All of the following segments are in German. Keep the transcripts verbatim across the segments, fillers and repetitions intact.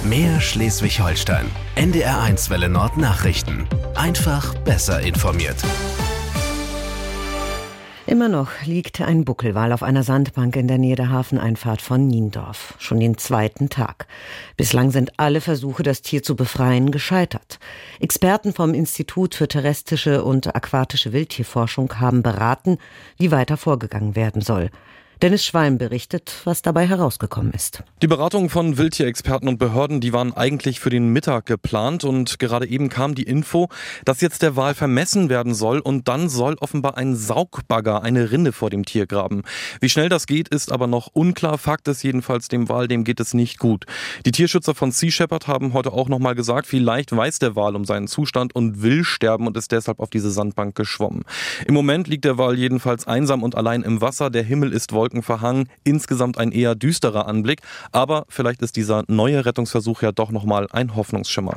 Mehr Schleswig-Holstein. N D R eins Welle Nord Nachrichten. Einfach besser informiert. Immer noch liegt ein Buckelwal auf einer Sandbank in der Nähe der Hafeneinfahrt von Niendorf. Schon den zweiten Tag. Bislang sind alle Versuche, das Tier zu befreien, gescheitert. Experten vom Institut für terrestrische und aquatische Wildtierforschung haben beraten, wie weiter vorgegangen werden soll. Dennis Schwalm berichtet, was dabei herausgekommen ist. Die Beratungen von Wildtierexperten und Behörden, die waren eigentlich für den Mittag geplant und gerade eben kam die Info, dass jetzt der Wal vermessen werden soll und dann soll offenbar ein Saugbagger eine Rinne vor dem Tier graben. Wie schnell das geht, ist aber noch unklar. Fakt ist jedenfalls, dem Wal, dem geht es nicht gut. Die Tierschützer von Sea Shepherd haben heute auch nochmal gesagt, vielleicht weiß der Wal um seinen Zustand und will sterben und ist deshalb auf diese Sandbank geschwommen. Im Moment liegt der Wal jedenfalls einsam und allein im Wasser. Der Himmel ist wolkenverhangen. Insgesamt ein eher düsterer Anblick, aber vielleicht ist dieser neue Rettungsversuch ja doch nochmal ein Hoffnungsschimmer.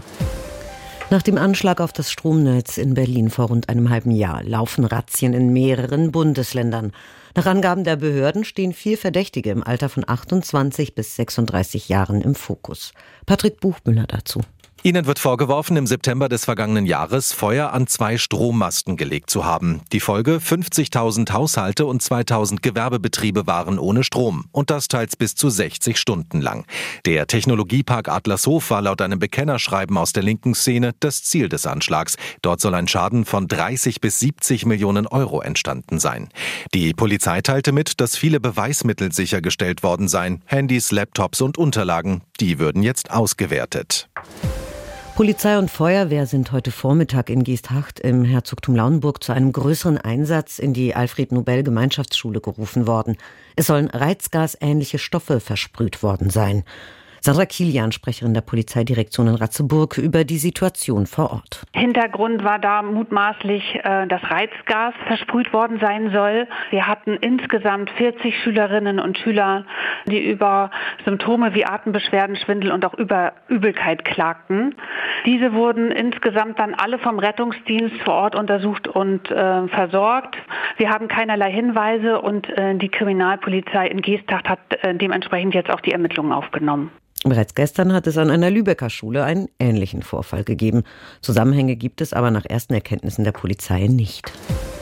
Nach dem Anschlag auf das Stromnetz in Berlin vor rund einem halben Jahr laufen Razzien in mehreren Bundesländern. Nach Angaben der Behörden stehen vier Verdächtige im Alter von achtundzwanzig bis sechsunddreißig Jahren im Fokus. Patrick Buchmüller dazu. Ihnen wird vorgeworfen, im September des vergangenen Jahres Feuer an zwei Strommasten gelegt zu haben. Die Folge: fünfzigtausend Haushalte und zweitausend Gewerbebetriebe waren ohne Strom. Und das teils bis zu sechzig Stunden lang. Der Technologiepark Adlershof war laut einem Bekennerschreiben aus der linken Szene das Ziel des Anschlags. Dort soll ein Schaden von dreißig bis siebzig Millionen Euro entstanden sein. Die Polizei teilte mit, dass viele Beweismittel sichergestellt worden seien. Handys, Laptops und Unterlagen, die würden jetzt ausgewertet. Polizei und Feuerwehr sind heute Vormittag in Geesthacht im Herzogtum Lauenburg zu einem größeren Einsatz in die Alfred-Nobel-Gemeinschaftsschule gerufen worden. Es sollen reizgasähnliche Stoffe versprüht worden sein. Sandra Kilian, Sprecherin der Polizeidirektion in Ratzeburg, über die Situation vor Ort. Hintergrund war da mutmaßlich, äh, dass Reizgas versprüht worden sein soll. Wir hatten insgesamt vierzig Schülerinnen und Schüler, die über Symptome wie Atembeschwerden, Schwindel und auch über Übelkeit klagten. Diese wurden insgesamt dann alle vom Rettungsdienst vor Ort untersucht und äh, versorgt. Wir haben keinerlei Hinweise und äh, die Kriminalpolizei in Geesthacht hat äh, dementsprechend jetzt auch die Ermittlungen aufgenommen. Bereits gestern hat es an einer Lübecker Schule einen ähnlichen Vorfall gegeben. Zusammenhänge gibt es aber nach ersten Erkenntnissen der Polizei nicht.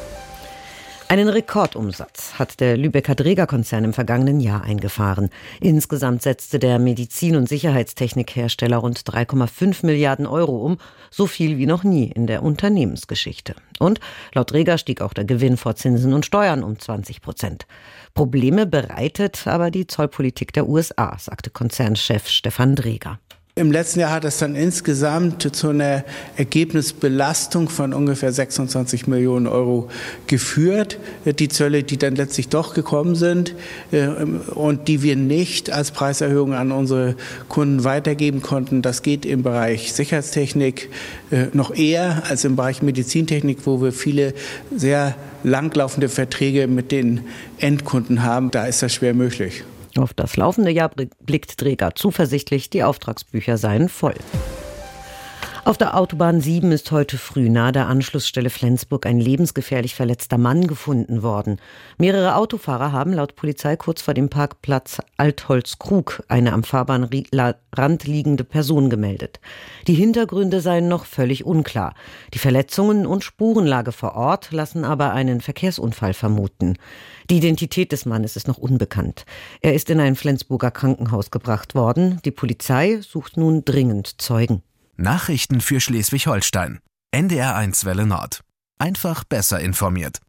Einen Rekordumsatz hat der Lübecker Dräger-Konzern im vergangenen Jahr eingefahren. Insgesamt setzte der Medizin- und Sicherheitstechnikhersteller rund drei Komma fünf Milliarden Euro um, so viel wie noch nie in der Unternehmensgeschichte. Und laut Dräger stieg auch der Gewinn vor Zinsen und Steuern um zwanzig Prozent. Probleme bereitet aber die Zollpolitik der U S A, sagte Konzernchef Stefan Dräger. Im letzten Jahr hat es dann insgesamt zu einer Ergebnisbelastung von ungefähr sechsundzwanzig Millionen Euro geführt. Die Zölle, die dann letztlich doch gekommen sind und die wir nicht als Preiserhöhung an unsere Kunden weitergeben konnten, das geht im Bereich Sicherheitstechnik noch eher als im Bereich Medizintechnik, wo wir viele sehr langlaufende Verträge mit den Endkunden haben. Da ist das schwer möglich. Auf das laufende Jahr blickt Dräger zuversichtlich, die Auftragsbücher seien voll. Auf der Autobahn sieben ist heute früh nahe der Anschlussstelle Flensburg ein lebensgefährlich verletzter Mann gefunden worden. Mehrere Autofahrer haben laut Polizei kurz vor dem Parkplatz Altholzkrug eine am Fahrbahnrand liegende Person gemeldet. Die Hintergründe seien noch völlig unklar. Die Verletzungen und Spurenlage vor Ort lassen aber einen Verkehrsunfall vermuten. Die Identität des Mannes ist noch unbekannt. Er ist in ein Flensburger Krankenhaus gebracht worden. Die Polizei sucht nun dringend Zeugen. Nachrichten für Schleswig-Holstein. N D R eins Welle Nord. Einfach besser informiert.